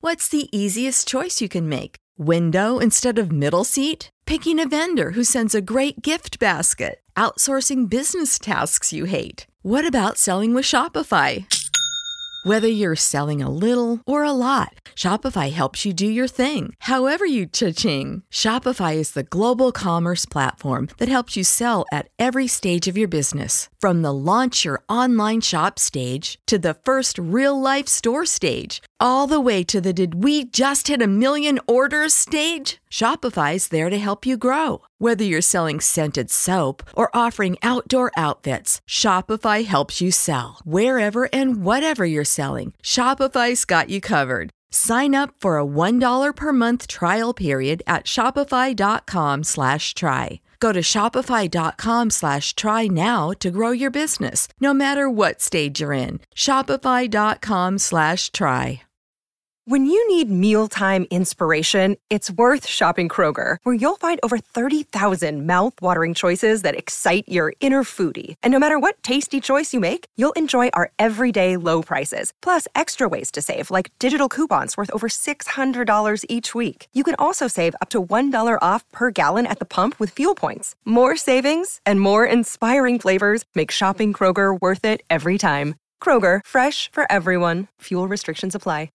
What's the easiest choice you can make? Window instead of middle seat? Picking a vendor who sends a great gift basket? Outsourcing business tasks you hate? What about selling with Shopify? Whether you're selling a little or a lot, Shopify helps you do your thing, however you cha-ching. Shopify is the global commerce platform that helps you sell at every stage of your business. From the launch your online shop stage to the first real-life store stage, all the way to the did we just hit a million orders stage. Shopify's there to help you grow. Whether you're selling scented soap or offering outdoor outfits, Shopify helps you sell. Wherever and whatever you're selling, Shopify's got you covered. Sign up for a $1 per month trial period at shopify.com/try. Go to shopify.com/try now to grow your business, no matter what stage you're in. Shopify.com/try. When you need mealtime inspiration, it's worth shopping Kroger, where you'll find over 30,000 mouth-watering choices that excite your inner foodie. And no matter what tasty choice you make, you'll enjoy our everyday low prices, plus extra ways to save, like digital coupons worth over $600 each week. You can also save up to $1 off per gallon at the pump with fuel points. More savings and more inspiring flavors make shopping Kroger worth it every time. Kroger, fresh for everyone. Fuel restrictions apply.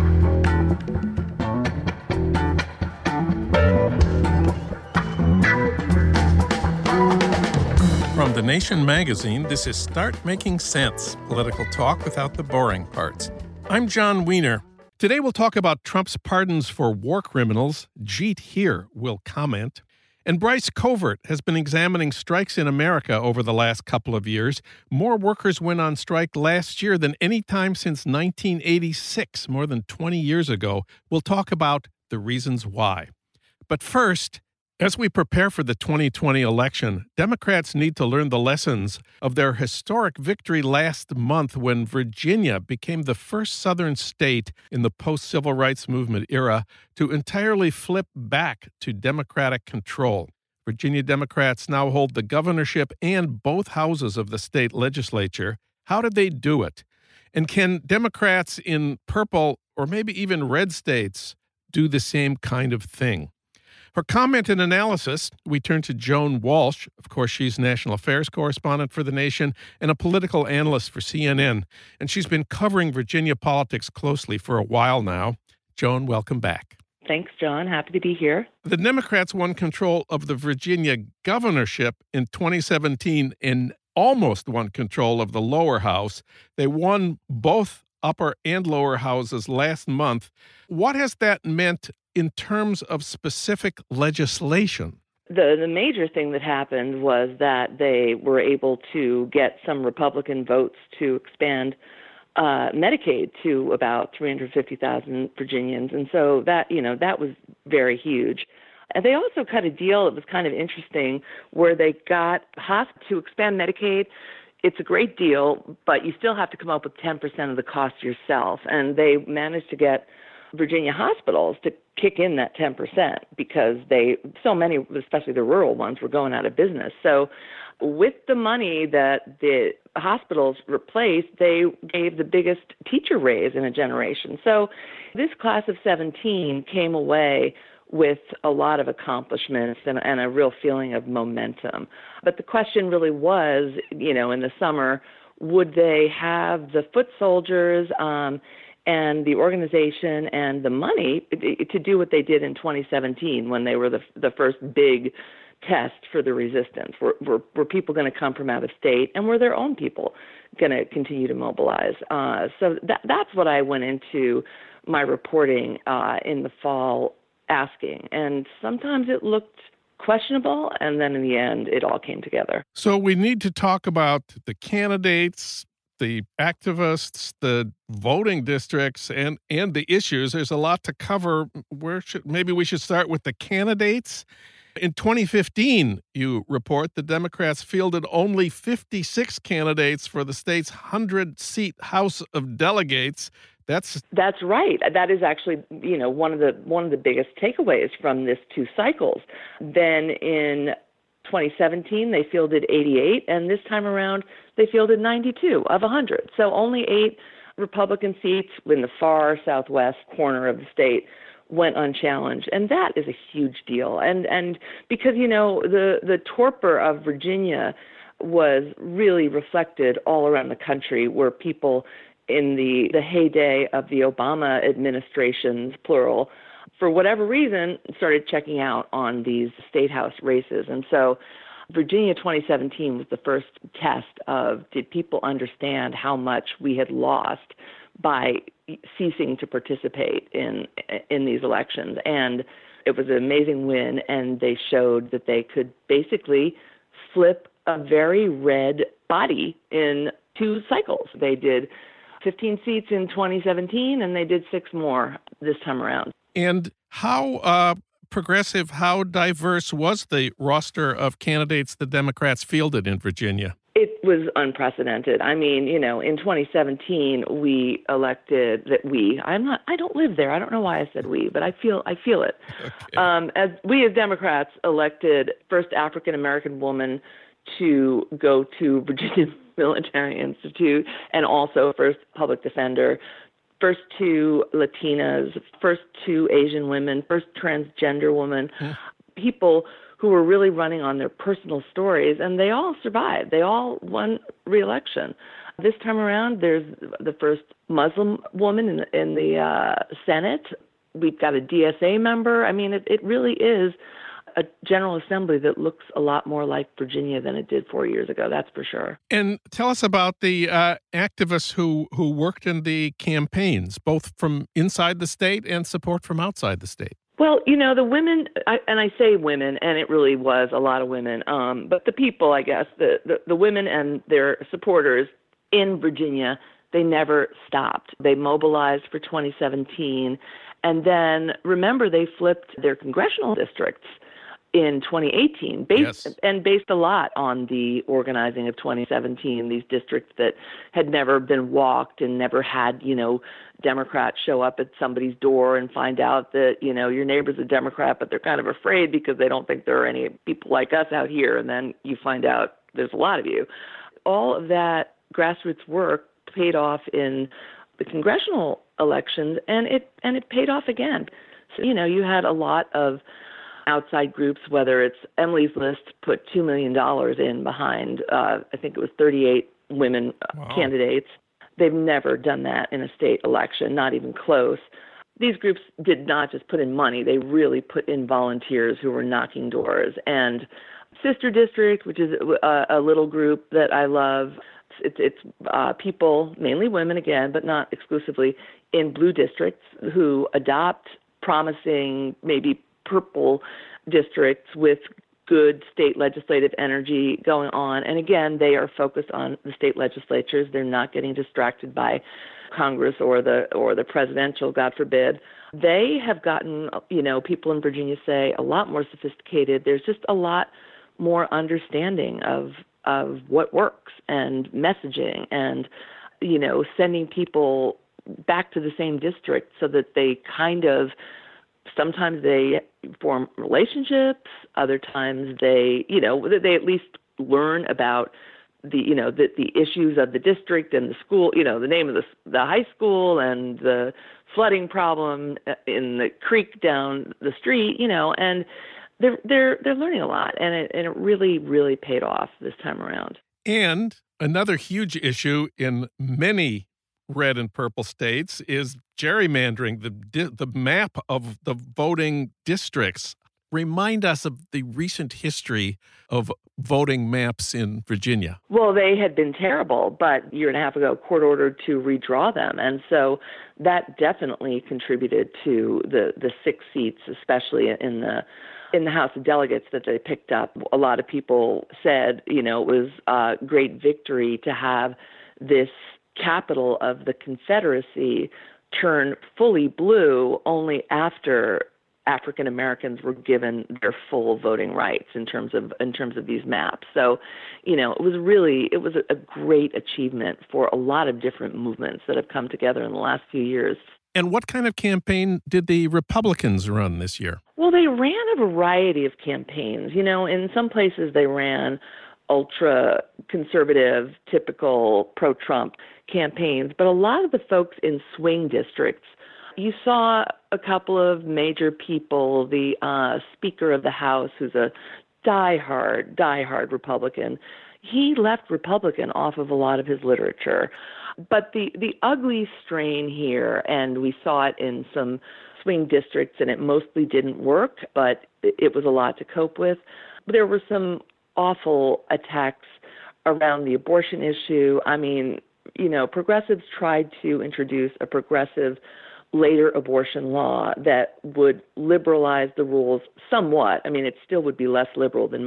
From The Nation magazine, this is Start Making Sense, political talk without the boring parts. I'm John Wiener. Today we'll talk about Trump's pardons for war criminals. Jeet Heer will comment. And Bryce Covert has been examining strikes in America over the last couple of years. More workers went on strike last year than any time since 1986, more than 20 years ago. We'll talk about the reasons why. But first, as we prepare for the 2020 election, Democrats need to learn the lessons of their historic victory last month when Virginia became the first Southern state in the post-civil rights movement era to entirely flip back to Democratic control. Virginia Democrats now hold the governorship and both houses of the state legislature. How did they do it? And can Democrats in purple or maybe even red states do the same kind of thing? For comment and analysis, we turn to Joan Walsh. Of course, she's national affairs correspondent for The Nation and a political analyst for CNN. And she's been covering Virginia politics closely for a while now. Joan, welcome back. Thanks, John. Happy to be here. The Democrats won control of the Virginia governorship in 2017 and almost won control of the lower house. They won both upper and lower houses last month. What has that meant in terms of specific legislation? The major thing that happened was that they were able to get some Republican votes to expand Medicaid to about 350,000 Virginians. And so that was very huge. And they also cut a deal that was kind of interesting where they got hospitals to expand Medicaid. It's a great deal, but you still have to come up with 10% of the cost yourself. And they managed to get Virginia hospitals to kick in that 10% because so many, especially the rural ones, were going out of business. So with the money that the hospitals replaced, they gave the biggest teacher raise in a generation. So this class of 17 came away with a lot of accomplishments and a real feeling of momentum. But the question really was, in the summer, would they have the foot soldiers and the organization and the money to do what they did in 2017 when they were the first big test for the resistance? Were people going to come from out of state, and were their own people going to continue to mobilize? So that's what I went into my reporting in the fall asking. And sometimes it looked questionable, and then in the end, it all came together. So we need to talk about the candidates, the activists, the voting districts, and the issues. There's a lot to cover. Maybe we should start with the candidates. In 2015, you report, the Democrats fielded only 56 candidates for the state's 100-seat House of Delegates. That's right. That is actually, one of the biggest takeaways from this two cycles. Then in 2017, they fielded 88, and this time around, they fielded 92 of 100. So only 8 Republican seats in the far southwest corner of the state went unchallenged, and that is a huge deal. And because, the torpor of Virginia was really reflected all around the country, where people in the heyday of the Obama administrations, plural, for whatever reason, started checking out on these state house races. And so Virginia 2017 was the first test of, did people understand how much we had lost by ceasing to participate in these elections? And it was an amazing win, and they showed that they could basically flip a very red body in 2 cycles. They did 15 seats in 2017, and they did 6 more this time around. And how progressive, how diverse was the roster of candidates the Democrats fielded in Virginia? It was unprecedented. I mean, in 2017, we elected I don't live there. I don't know why I said we, but I feel it. Okay. As Democrats elected first African-American woman to go to Virginia Military Institute, and also first public defender, first 2 Latinas, first 2 Asian women, first transgender woman, people who were really running on their personal stories, and they all survived. They all won re-election. This time around, there's the first Muslim woman in the Senate. We've got a DSA member. I mean, it really is a General Assembly that looks a lot more like Virginia than it did 4 years ago, that's for sure. And tell us about the activists who worked in the campaigns, both from inside the state and support from outside the state. Well, the women, and I say women, and it really was a lot of women, but the people, I guess, the women and their supporters in Virginia, they never stopped. They mobilized for 2017, and then, remember, they flipped their congressional districts in 2018, based a lot on the organizing of 2017, these districts that had never been walked and never had, Democrats show up at somebody's door and find out that, your neighbor's a Democrat, but they're kind of afraid because they don't think there are any people like us out here. And then you find out there's a lot of you. All of that grassroots work paid off in the congressional elections, and it paid off again. So, you had a lot of outside groups, whether it's Emily's List put $2 million in behind, I think it was 38 women candidates. They've never done that in a state election, not even close. These groups did not just put in money. They really put in volunteers who were knocking doors. And Sister District, which is a little group that I love, it's people, mainly women again, but not exclusively, in blue districts who adopt promising, maybe purple districts with good state legislative energy going on. And again, they are focused on the state legislatures. They're not getting distracted by Congress or the presidential, God forbid. They have gotten, people in Virginia say, a lot more sophisticated. There's just a lot more understanding of what works and messaging and, sending people back to the same district so that they sometimes they form relationships, other times they at least learn about the issues of the district and the school, the name of the high school and the flooding problem in the creek down the street, and they're learning a lot, and it really, really paid off this time around. And another huge issue in many red and purple states is gerrymandering, the map of the voting districts. Remind us of the recent history of voting maps in Virginia. Well, they had been terrible, but a year and a half ago, court ordered to redraw them. And so that definitely contributed to the 6 seats, especially in the House of Delegates that they picked up. A lot of people said, it was a great victory to have this capital of the Confederacy turn fully blue only after African Americans were given their full voting rights in terms of these maps. So, it was a great achievement for a lot of different movements that have come together in the last few years. And what kind of campaign did the Republicans run this year? Well, they ran a variety of campaigns. In some places they ran ultra-conservative, typical pro-Trump campaigns, but a lot of the folks in swing districts, you saw a couple of major people, the Speaker of the House, who's a diehard Republican. He left Republican off of a lot of his literature. But the ugly strain here, and we saw it in some swing districts, and it mostly didn't work, but it was a lot to cope with. There were some awful attacks around the abortion issue. I mean, progressives tried to introduce a progressive later abortion law that would liberalize the rules somewhat. I mean, it still would be less liberal than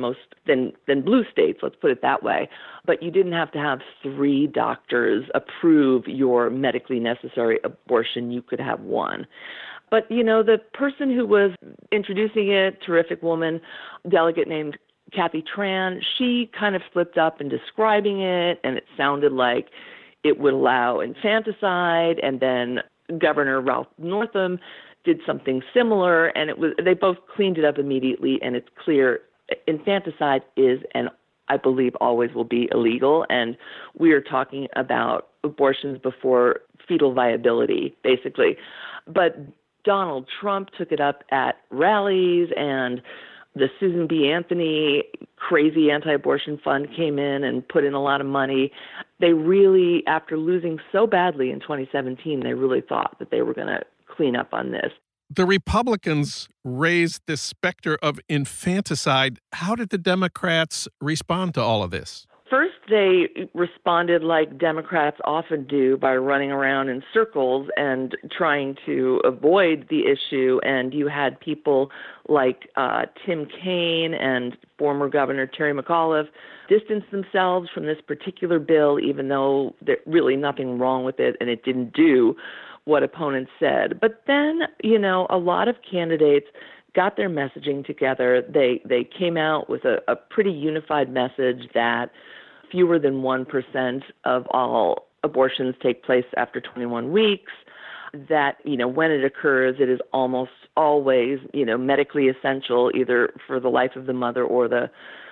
blue states, let's put it that way. But you didn't have to have 3 doctors approve your medically necessary abortion. You could have 1. But, the person who was introducing it, terrific woman, delegate named Kathy Tran, she kind of slipped up in describing it, and it sounded like it would allow infanticide, and then Governor Ralph Northam did something similar, and they both cleaned it up immediately, and it's clear infanticide is, and I believe always will be, illegal, and we are talking about abortions before fetal viability, basically. But Donald Trump took it up at rallies, and the Susan B. Anthony crazy anti-abortion fund came in and put in a lot of money. They really, after losing so badly in 2017, they really thought that they were going to clean up on this. The Republicans raised this specter of infanticide. How did the Democrats respond to all of this? First, they responded like Democrats often do by running around in circles and trying to avoid the issue. And you had people like Tim Kaine and former Governor Terry McAuliffe distance themselves from this particular bill, even though there's really nothing wrong with it and it didn't do what opponents said. But then, a lot of candidates got their messaging together. They came out with a pretty unified message that fewer than 1% of all abortions take place after 21 weeks, that, when it occurs, it is almost always, medically essential, either for the life of the mother or the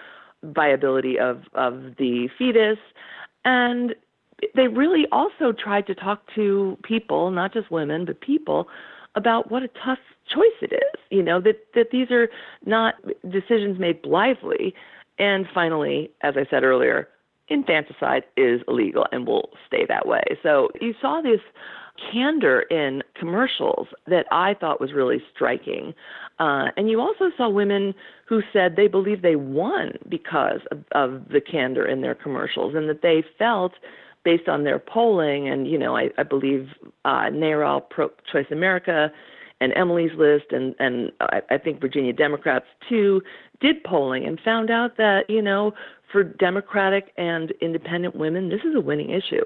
viability of the fetus. And they really also tried to talk to people, not just women, but people, about what a tough choice it is, that these are not decisions made blithely. And finally, as I said earlier, infanticide is illegal and will stay that way. So you saw this candor in commercials that I thought was really striking. And you also saw women who said they believed they won because of the candor in their commercials, and that they felt, based on their polling, and, I believe NARAL, Pro-Choice America, and Emily's List, and I think Virginia Democrats, too, did polling and found out that, for Democratic and independent women, this is a winning issue.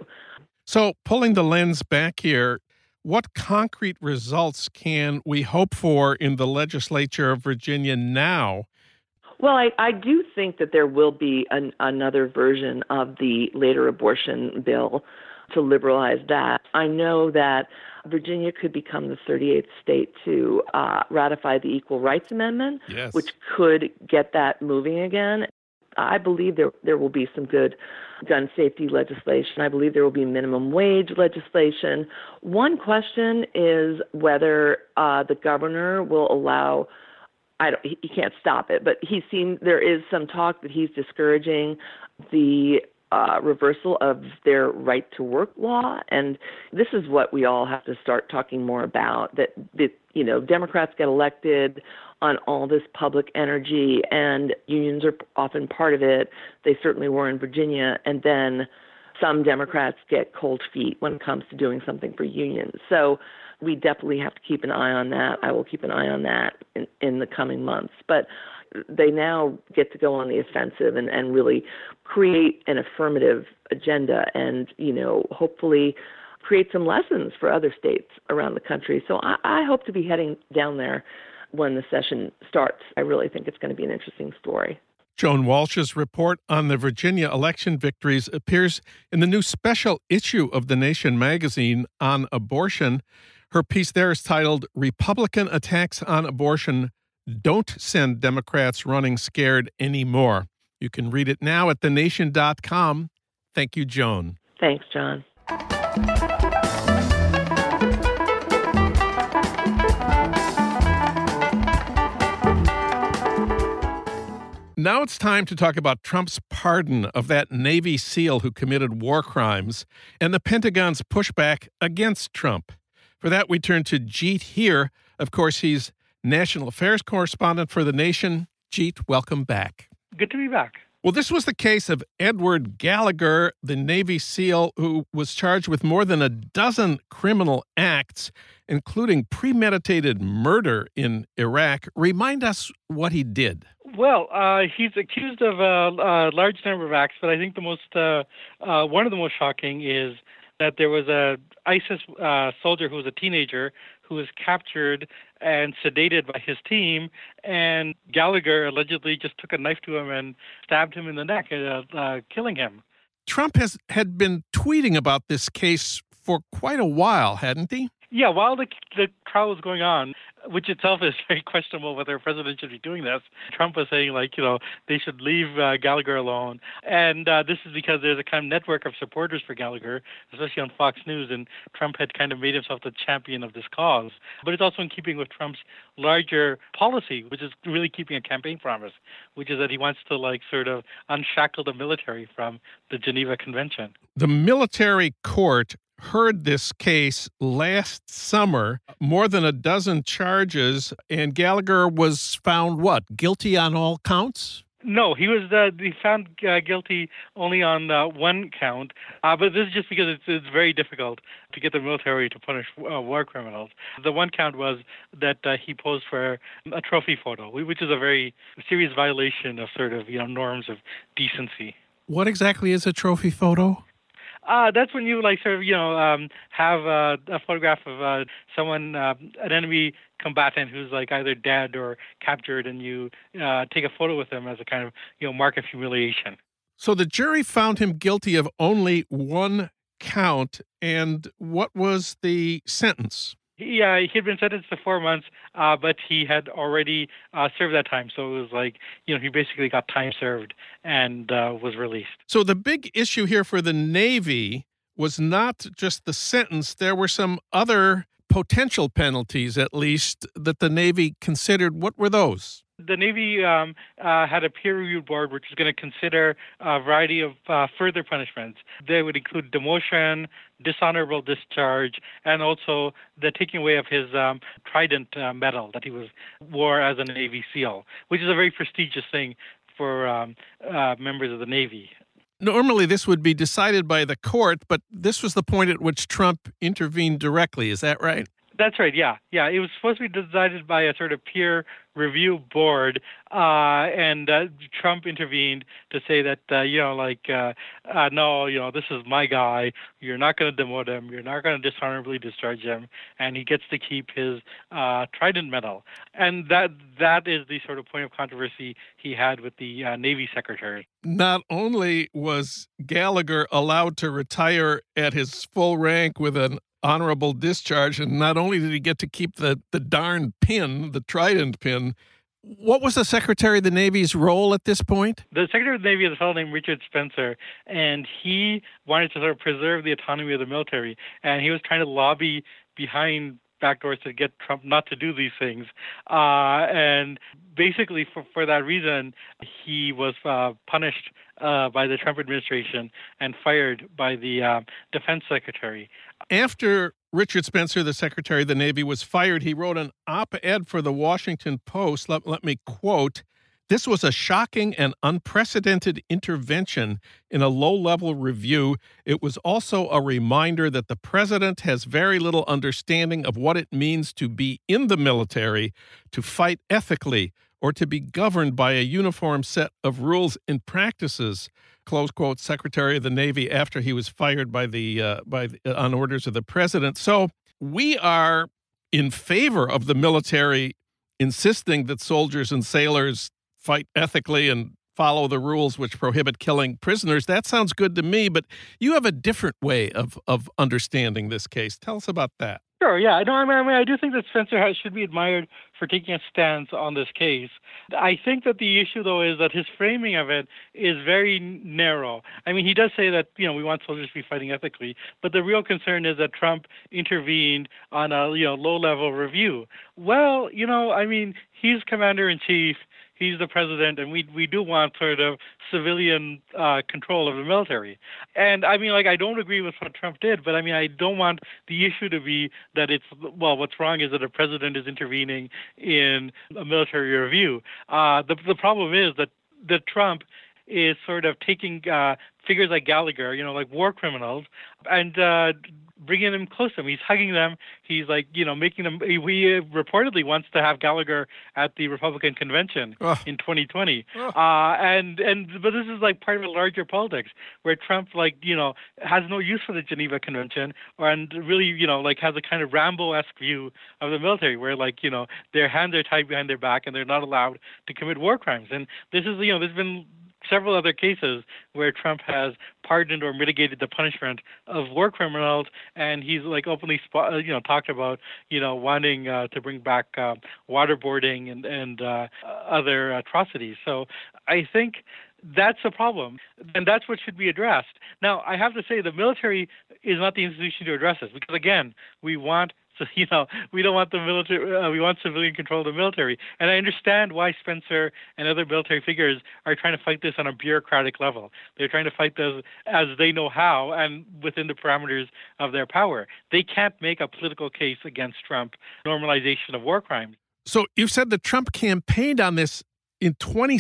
So pulling the lens back here, what concrete results can we hope for in the legislature of Virginia now? Well, I do think that there will be another version of the later abortion bill to liberalize that. I know that Virginia could become the 38th state to ratify the Equal Rights Amendment, yes, which could get that moving again. I believe there will be some good gun safety legislation. I believe there will be minimum wage legislation. One question is whether the governor will allow, he can't stop it, but there is some talk that he's discouraging the reversal of their right to work law. And this is what we all have to start talking more about, that Democrats get elected on all this public energy, and unions are often part of it. They certainly were in Virginia. And then some Democrats get cold feet when it comes to doing something for unions. So we definitely have to keep an eye on that. I will keep an eye on that in the coming months. But they now get to go on the offensive and really create an affirmative agenda and, hopefully create some lessons for other states around the country. So I hope to be heading down there when the session starts. I really think it's going to be an interesting story. Joan Walsh's report on the Virginia election victories appears in the new special issue of The Nation magazine on abortion. Her piece there is titled, "Republican Attacks on Abortion Don't Send Democrats Running Scared Anymore." You can read it now at thenation.com. Thank you, Joan. Thanks, John. Now it's time to talk about Trump's pardon of that Navy SEAL who committed war crimes and the Pentagon's pushback against Trump. For that, we turn to Jeet Heer. Of course, he's national affairs correspondent for The Nation. Jeet, welcome back. Good to be back. Well, this was the case of Edward Gallagher, the Navy SEAL who was charged with more than a dozen criminal acts, including premeditated murder in Iraq. Remind us what he did. Well, he's accused of a large number of acts, but I think the most one of the most shocking is that there was a ISIS soldier who was a teenager who was captured and sedated by his team, and Gallagher allegedly just took a knife to him and stabbed him in the neck, killing him. Trump had been tweeting about this case for quite a while, hadn't he? Yeah, while the trial was going on, which itself is very questionable whether a president should be doing this, Trump was saying, they should leave Gallagher alone. And this is because there's a kind of network of supporters for Gallagher, especially on Fox News, and Trump had kind of made himself the champion of this cause. But it's also in keeping with Trump's larger policy, which is really keeping a campaign promise, which is that he wants to sort of unshackle the military from the Geneva Convention. The military court heard this case last summer, more than a dozen charges, and Gallagher was found, guilty on all counts? No, he was found guilty only on one count, but this is just because it's very difficult to get the military to punish war criminals. The one count was that he posed for a trophy photo, which is a very serious violation of sort of norms of decency. What exactly is a trophy photo? That's when you have a photograph of someone, an enemy combatant who's either dead or captured, and you take a photo with them as a kind of mark of humiliation. So the jury found him guilty of only one count, and what was the sentence? He had been sentenced to 4 months, but he had already served that time. So it was he basically got time served and was released. So the big issue here for the Navy was not just the sentence. There were some other potential penalties, at least, that the Navy considered. What were those? The Navy had a peer-reviewed board which was going to consider a variety of further punishments. They would include demotion, dishonorable discharge, and also the taking away of his Trident medal that he wore as a Navy SEAL, which is a very prestigious thing for members of the Navy. Normally, this would be decided by the court, but this was the point at which Trump intervened directly. Is that right? That's right, yeah. It was supposed to be decided by a sort of peer review board, and Trump intervened to say that, no, this is my guy. You're not going to demote him. You're not going to dishonorably discharge him, and he gets to keep his Trident medal. And that is the sort of point of controversy he had with the Navy secretary. Not only was Gallagher allowed to retire at his full rank with an honorable discharge, and not only did he get to keep the darn pin, the Trident pin, what was the Secretary of the Navy's role at this point? The Secretary of the Navy is a fellow named Richard Spencer, and he wanted to sort of preserve the autonomy of the military, and he was trying to lobby behind backdoors to get Trump not to do these things. And basically for that reason, he was punished by the Trump administration and fired by the defense secretary. After Richard Spencer, the Secretary of the Navy, was fired, he wrote an op-ed for the Washington Post. Let me quote, "This was a shocking and unprecedented intervention in a low-level review. It was also a reminder that the president has very little understanding of what it means to be in the military, to fight ethically, or to be governed by a uniform set of rules and practices," close quote, Secretary of the Navy, after he was fired on orders of the president. So we are in favor of the military insisting that soldiers and sailors fight ethically and follow the rules which prohibit killing prisoners. That sounds good to me, but you have a different way of understanding this case. Tell us about that. Sure, yeah. No, I do think that Spencer should be admired for taking a stance on this case. I think that the issue, though, is that his framing of it is very narrow. I mean, he does say that, we want soldiers to be fighting ethically, but the real concern is that Trump intervened on a, low-level review. Well, he's commander-in-chief. He's the president, and we do want sort of civilian control of the military. And I don't agree with what Trump did, but I don't want the issue to be that what's wrong is that a president is intervening in a military review. The problem is that Trump is sort of taking figures like Gallagher, like war criminals, and bringing them close to him. He's hugging them. He's making them. He reportedly wants to have Gallagher at the Republican convention in 2020. But this is part of a larger politics where Trump has no use for the Geneva Convention and really has a kind of Rambo-esque view of the military where their hands are tied behind their back and they're not allowed to commit war crimes. And this is there's been several other cases where Trump has pardoned or mitigated the punishment of war criminals, and he's openly talked about wanting to bring back waterboarding and other atrocities. So I think that's a problem, and that's what should be addressed. Now, I have to say the military is not the institution to address this because, again, we don't want the military. We want civilian control of the military, and I understand why Spencer and other military figures are trying to fight this on a bureaucratic level. They're trying to fight this as they know how and within the parameters of their power. They can't make a political case against Trump normalization of war crimes. So you've said that Trump campaigned on this in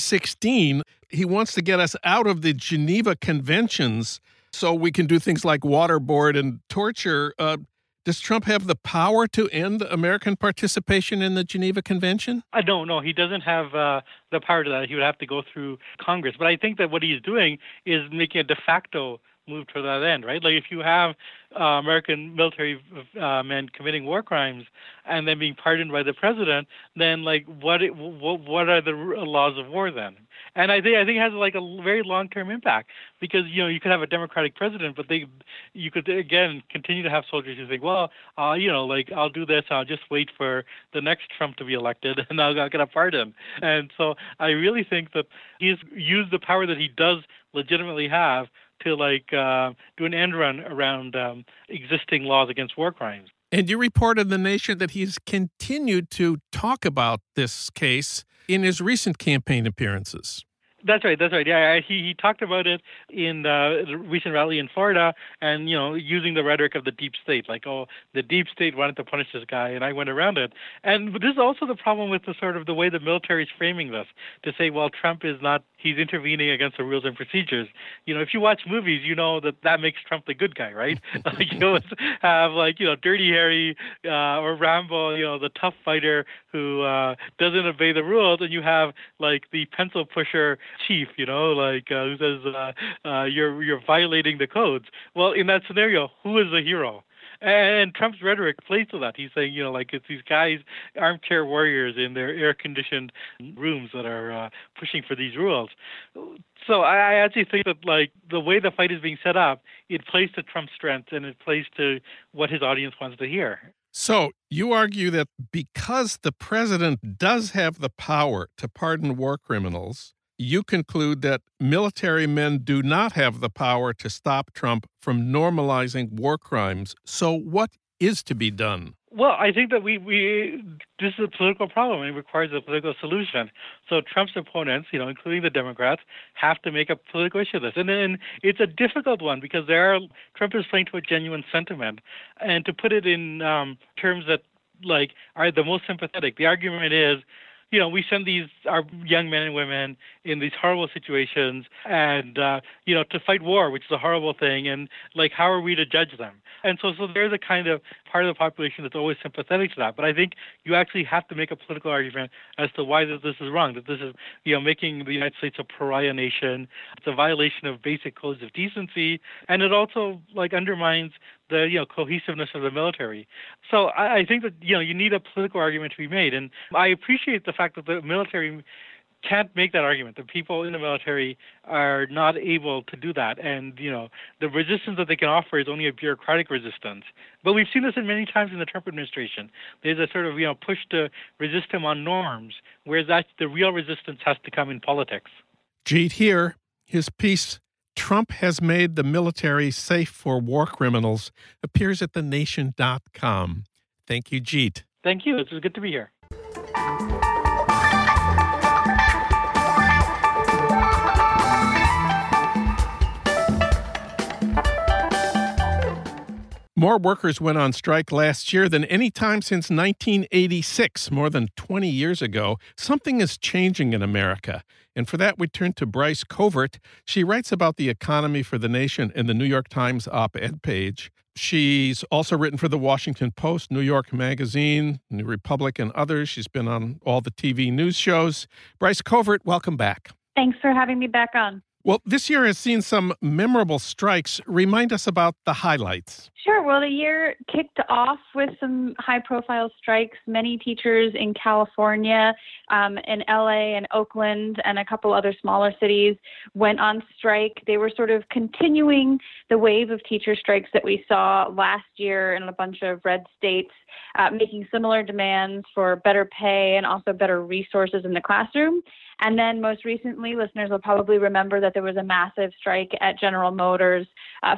2016. He wants to get us out of the Geneva Conventions so we can do things like waterboard and torture. Does Trump have the power to end American participation in the Geneva Convention? No, he doesn't have the power to that. He would have to go through Congress. But I think that what he's doing is making a de facto move to that end, right? If you have American military men committing war crimes and then being pardoned by the president, then what are the laws of war then? And I think it has a very long-term impact because you could have a Democratic president, but you could again continue to have soldiers who think, well, I'll do this, I'll just wait for the next Trump to be elected, and I'll get a pardon. And so I really think that he's used the power that he does legitimately have to do an end run around existing laws against war crimes. And you reported in The Nation that he's continued to talk about this case in his recent campaign appearances. That's right. Yeah, he talked about it in the recent rally in Florida, and using the rhetoric of the deep state, the deep state wanted to punish this guy, and I went around it. And this is also the problem with the way the military is framing this, to say, well, Trump is not. He's intervening against the rules and procedures. If you watch movies, that makes Trump the good guy, right? You always have Dirty Harry or Rambo, the tough fighter who doesn't obey the rules, and you have the pencil pusher chief, who says you're violating the codes. Well, in that scenario, who is the hero? And Trump's rhetoric plays to that. He's saying, it's these guys, armchair warriors in their air-conditioned rooms that are pushing for these rules. So I actually think that, the way the fight is being set up, it plays to Trump's strengths and it plays to what his audience wants to hear. So you argue that because the president does have the power to pardon war criminals, you conclude that military men do not have the power to stop Trump from normalizing war crimes. So what is to be done? Well, I think that this is a political problem and it requires a political solution. So Trump's opponents, including the Democrats, have to make a political issue of this. And then it's a difficult one because Trump is playing to a genuine sentiment. And to put it in terms that are the most sympathetic, the argument is, we send our young men and women in these horrible situations and, to fight war, which is a horrible thing. And how are we to judge them? And so there's a kind of part of the population that's always sympathetic to that. But I think you actually have to make a political argument as to why this is wrong, that this is, making the United States a pariah nation. It's a violation of basic codes of decency. And it also undermines the cohesiveness of the military. So I think that you need a political argument to be made, and I appreciate the fact that the military can't make that argument. The people in the military are not able to do that. And, the resistance that they can offer is only a bureaucratic resistance. But we've seen this in many times in the Trump administration. There's a sort of, push to resist him on norms, whereas the real resistance has to come in politics. Jeet here, his piece, Trump Has Made the Military Safe for War Criminals, appears at thenation.com. Thank you, Jeet. Thank you. It's good to be here. More workers went on strike last year than any time since 1986, more than 20 years ago. Something is changing in America. And for that, we turn to Bryce Covert. She writes about the economy for the nation in the New York Times op-ed page. She's also written for the Washington Post, New York Magazine, New Republic, and others. She's been on all the TV news shows. Bryce Covert, welcome back. Thanks for having me back on. Well, this year has seen some memorable strikes. Remind us about the highlights. Sure. Well, the year kicked off with some high-profile strikes. Many teachers in California, in LA and Oakland, and a couple other smaller cities went on strike. They were sort of continuing the wave of teacher strikes that we saw last year in a bunch of red states, making similar demands for better pay and also better resources in the classroom. And then most recently, listeners will probably remember that there was a massive strike at General Motors.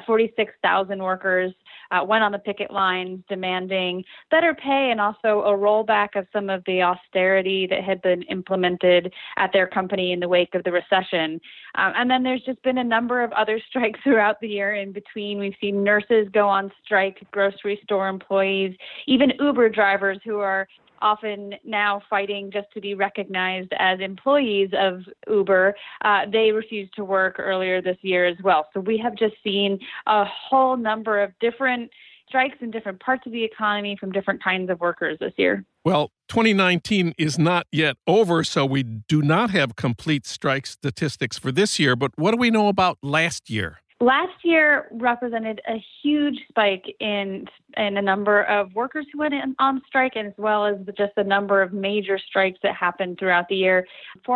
46,000 workers went on the picket lines demanding better pay and also a rollback of some of the austerity that had been implemented at their company in the wake of the recession. And then there's just been a number of other strikes throughout the year in between. We've seen nurses go on strike, grocery store employees, even Uber drivers who are often now fighting just to be recognized as employees of Uber. They refused to work earlier this year as well. So we have just seen a whole number of different strikes in different parts of the economy from different kinds of workers this year. Well, 2019 is not yet over, so we do not have complete strike statistics for this year. But what do we know about last year? Last year represented a huge spike in a number of workers who went on strike, as well as just the number of major strikes that happened throughout the year.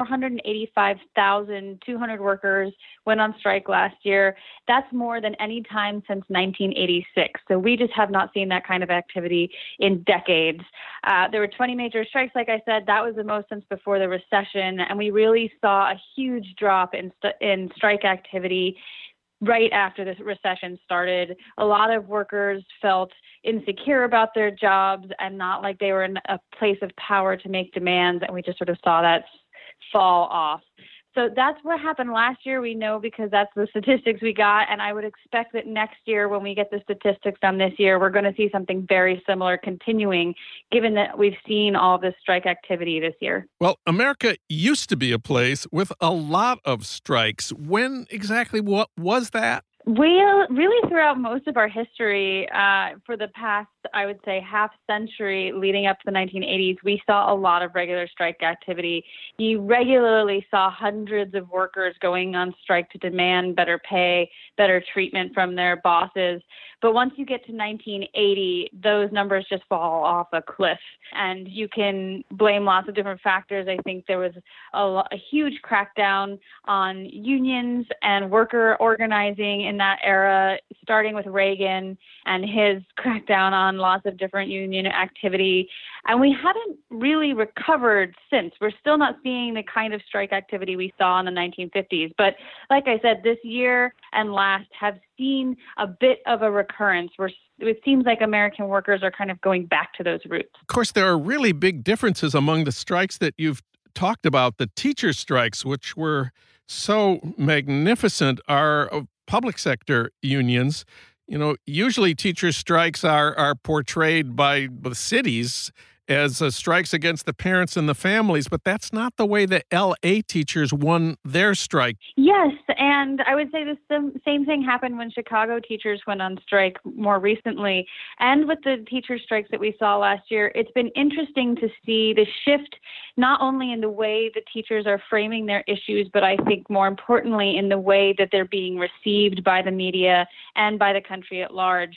485,200 workers went on strike last year. That's more than any time since 1986. So we just have not seen that kind of activity in decades. There were 20 major strikes, like I said. That was the most since before the recession, and we really saw a huge drop in strike activity right after the recession started. A lot of workers felt insecure about their jobs and not like they were in a place of power to make demands, and we just sort of saw that fall off. So that's what happened last year. We know because that's the statistics we got, and I would expect that next year when we get the statistics done this year, we're going to see something very similar continuing, given that we've seen all this strike activity this year. Well, America used to be a place with a lot of strikes. When exactly what was that? Well, really throughout most of our history, for the past, I would say, half century leading up to the 1980s, we saw a lot of regular strike activity. You regularly saw hundreds of workers going on strike to demand better pay, better treatment from their bosses. But once you get to 1980, those numbers just fall off a cliff. And you can blame lots of different factors. I think there was a huge crackdown on unions and worker organizing in that era, starting with Reagan and his crackdown on lots of different union activity. And we haven't really recovered since. We're still not seeing the kind of strike activity we saw in the 1950s. But like I said, this year and last have seen a bit of a recurrence. It seems like American workers are kind of going back to those roots. Of course, there are really big differences among the strikes that you've talked about. The teacher strikes, which were so magnificent, are public sector unions. You know, usually teacher strikes are portrayed by the cities as strikes against the parents and the families, but that's not the way the L.A. teachers won their strike. Yes, and I would say the same thing happened when Chicago teachers went on strike more recently. And with the teacher strikes that we saw last year, it's been interesting to see the shift not only in the way the teachers are framing their issues, but I think more importantly in the way that they're being received by the media and by the country at large.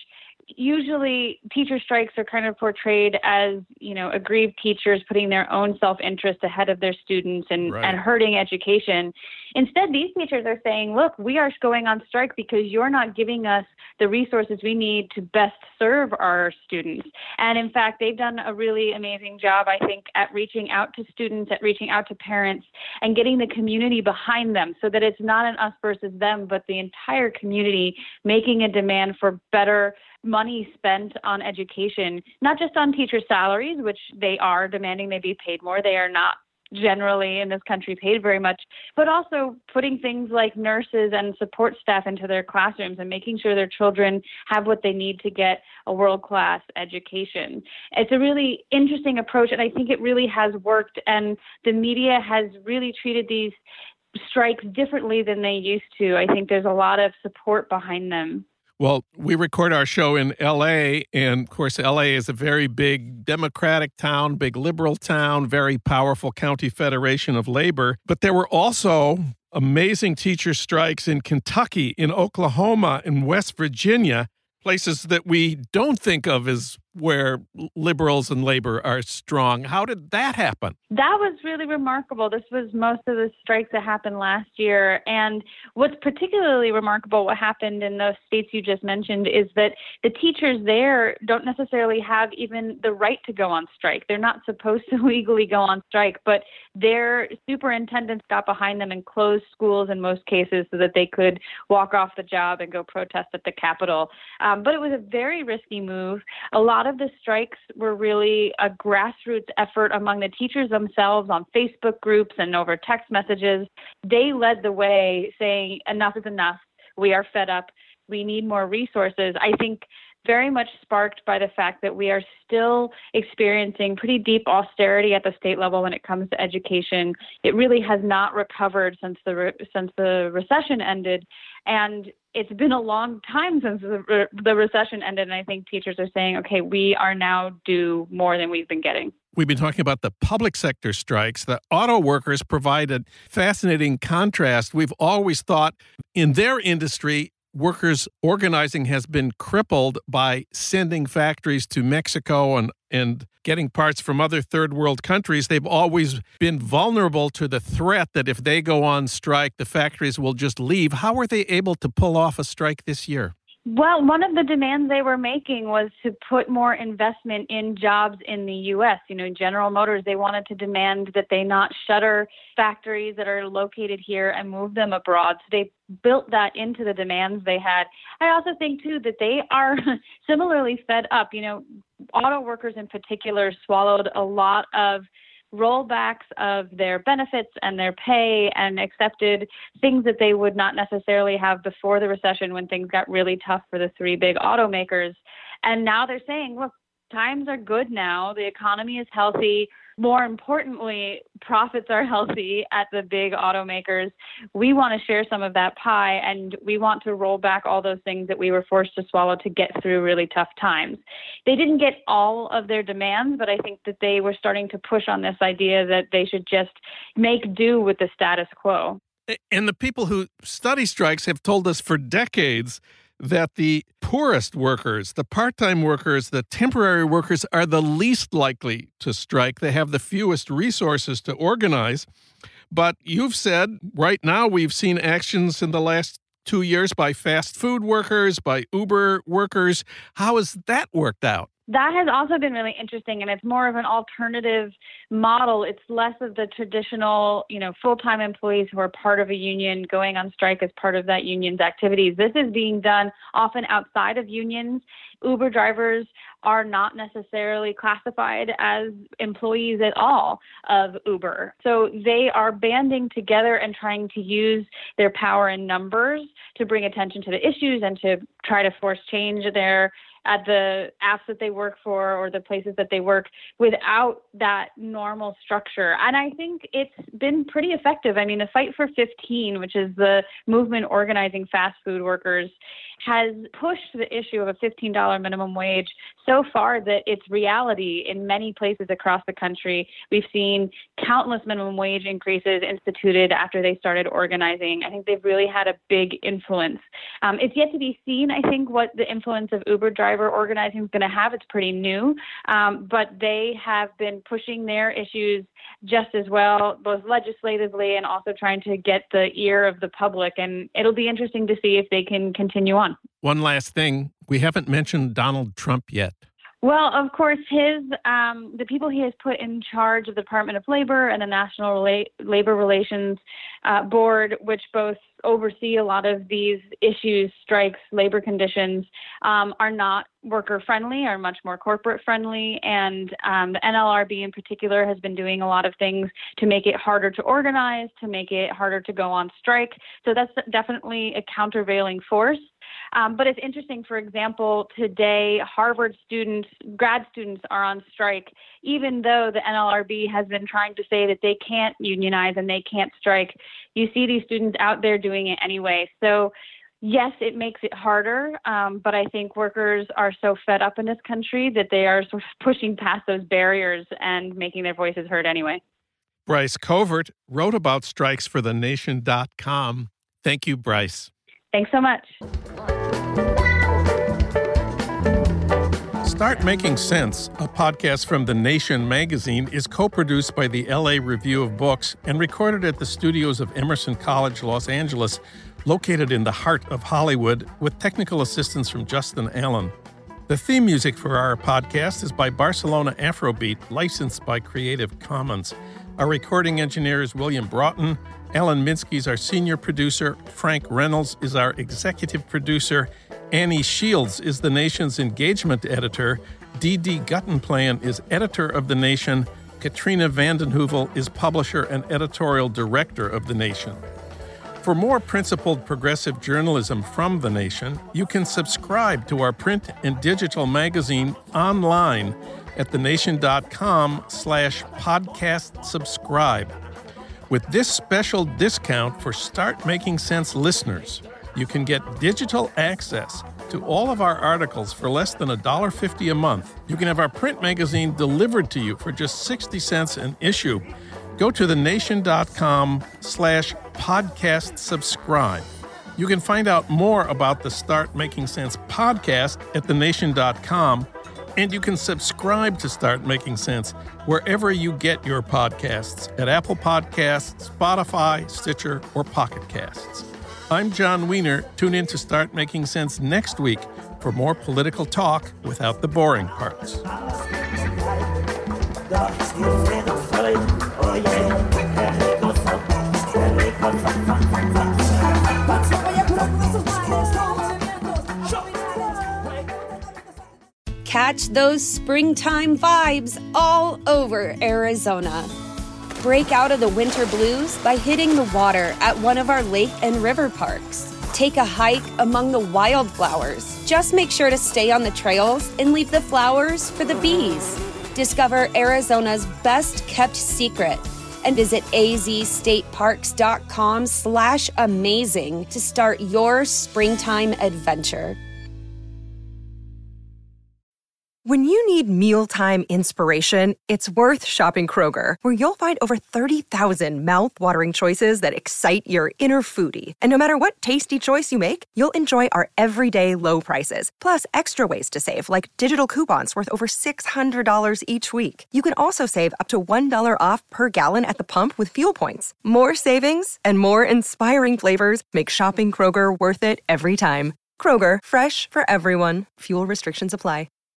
Usually teacher strikes are kind of portrayed as, aggrieved teachers putting their own self-interest ahead of their students and hurting education. Instead, these teachers are saying, look, we are going on strike because you're not giving us the resources we need to best serve our students. And in fact, they've done a really amazing job, I think, at reaching out to students, at reaching out to parents, and getting the community behind them so that it's not an us versus them, but the entire community making a demand for better money spent on education, not just on teacher salaries, which they are demanding they be paid more. They are not generally in this country paid very much, but also putting things like nurses and support staff into their classrooms and making sure their children have what they need to get a world-class education. It's a really interesting approach, and I think it really has worked, and the media has really treated these strikes differently than they used to. I think there's a lot of support behind them. Well, we record our show in L.A., and of course, L.A. is a very big Democratic town, big liberal town, very powerful county federation of labor. But there were also amazing teacher strikes in Kentucky, in Oklahoma, in West Virginia, places that we don't think of as where liberals and labor are strong. How did that happen? That was really remarkable. This was most of the strikes that happened last year. And what's particularly remarkable, what happened in those states you just mentioned, is that the teachers there don't necessarily have even the right to go on strike. They're not supposed to legally go on strike, but their superintendents got behind them and closed schools in most cases so that they could walk off the job and go protest at the Capitol. But it was a very risky move. A lot of the strikes were really a grassroots effort among the teachers themselves on Facebook groups and over text messages. They led the way saying, enough is enough. We are fed up. We need more resources. I think very much sparked by the fact that we are still experiencing pretty deep austerity at the state level when it comes to education. It really has not recovered since the recession ended, and it's been a long time since the recession ended, and I think teachers are saying, okay, we are now due more than we've been getting. We've been talking about the public sector strikes. The auto workers provide a fascinating contrast. We've always thought in their industry, workers' organizing has been crippled by sending factories to Mexico and getting parts from other third world countries. They've always been vulnerable to the threat that if they go on strike, the factories will just leave. How were they able to pull off a strike this year? Well, one of the demands they were making was to put more investment in jobs in the U.S. General Motors, they wanted to demand that they not shutter factories that are located here and move them abroad. So they built that into the demands they had. I also think, too, that they are similarly fed up. Auto workers in particular swallowed a lot of rollbacks of their benefits and their pay and accepted things that they would not necessarily have before the recession when things got really tough for the three big automakers. And now they're saying, look, times are good now. The economy is healthy. More importantly, profits are healthy at the big automakers. We want to share some of that pie, and we want to roll back all those things that we were forced to swallow to get through really tough times. They didn't get all of their demands, but I think that they were starting to push on this idea that they should just make do with the status quo. And the people who study strikes have told us for decades that the poorest workers, the part-time workers, the temporary workers are the least likely to strike. They have the fewest resources to organize. But you've said right now we've seen actions in the last 2 years by fast food workers, by Uber workers. How has that worked out? That has also been really interesting, and it's more of an alternative model. It's less of the traditional, full-time employees who are part of a union going on strike as part of that union's activities. This is being done often outside of unions. Uber drivers are not necessarily classified as employees at all of Uber. So they are banding together and trying to use their power in numbers to bring attention to the issues and to try to force change at the apps that they work for or the places that they work without that normal structure. And I think it's been pretty effective. I mean, the Fight for 15, which is the movement organizing fast food workers, has pushed the issue of a $15 minimum wage so far that it's reality in many places across the country. We've seen countless minimum wage increases instituted after they started organizing. I think they've really had a big influence. It's yet to be seen, I think, what the influence of Uber drivers driver organizing is going to have. It's pretty new, but they have been pushing their issues just as well, both legislatively and also trying to get the ear of the public. And it'll be interesting to see if they can continue on. One last thing. We haven't mentioned Donald Trump yet. Well, of course, the people he has put in charge of the Department of Labor and the National Labor Relations Board, which both oversee a lot of these issues, strikes, labor conditions, are not worker-friendly, are much more corporate-friendly. And the NLRB in particular has been doing a lot of things to make it harder to organize, to make it harder to go on strike. So that's definitely a countervailing force. But it's interesting, for example, today Harvard students, grad students are on strike, even though the NLRB has been trying to say that they can't unionize and they can't strike. You see these students out there doing it anyway. So yes, it makes it harder, but I think workers are so fed up in this country that they are sort of pushing past those barriers and making their voices heard anyway. Bryce Covert wrote about strikes for thenation.com. Thank you, Bryce. Thanks so much. Start Making Sense, a podcast from The Nation magazine, is co-produced by the LA Review of Books and recorded at the studios of Emerson College, Los Angeles, located in the heart of Hollywood, with technical assistance from Justin Allen. The theme music for our podcast is by Barcelona Afrobeat, licensed by Creative Commons. Our recording engineer is William Broughton. Alan Minsky is our senior producer. Frank Reynolds is our executive producer. Annie Shields is The Nation's engagement editor. D.D. Guttenplan is editor of The Nation. Katrina vanden Heuvel is publisher and editorial director of The Nation. For more principled progressive journalism from The Nation, you can subscribe to our print and digital magazine online at thenation.com/podcast subscribe. With this special discount for Start Making Sense listeners, you can get digital access to all of our articles for less than $1.50 a month. You can have our print magazine delivered to you for just 60 cents an issue. Go to thenation.com/podcast subscribe. You can find out more about the Start Making Sense podcast at thenation.com, and you can subscribe to Start Making Sense wherever you get your podcasts, at Apple Podcasts, Spotify, Stitcher, or Pocket Casts. I'm John Wiener. Tune in to Start Making Sense next week for more political talk without the boring parts. Catch those springtime vibes all over Arizona. Break out of the winter blues by hitting the water at one of our lake and river parks. Take a hike among the wildflowers. Just make sure to stay on the trails and leave the flowers for the bees. Discover Arizona's best kept secret and visit azstateparks.com/amazing to start your springtime adventure. When you need mealtime inspiration, it's worth shopping Kroger, where you'll find over 30,000 mouth-watering choices that excite your inner foodie. And no matter what tasty choice you make, you'll enjoy our everyday low prices, plus extra ways to save, like digital coupons worth over $600 each week. You can also save up to $1 off per gallon at the pump with fuel points. More savings and more inspiring flavors make shopping Kroger worth it every time. Kroger, fresh for everyone. Fuel restrictions apply.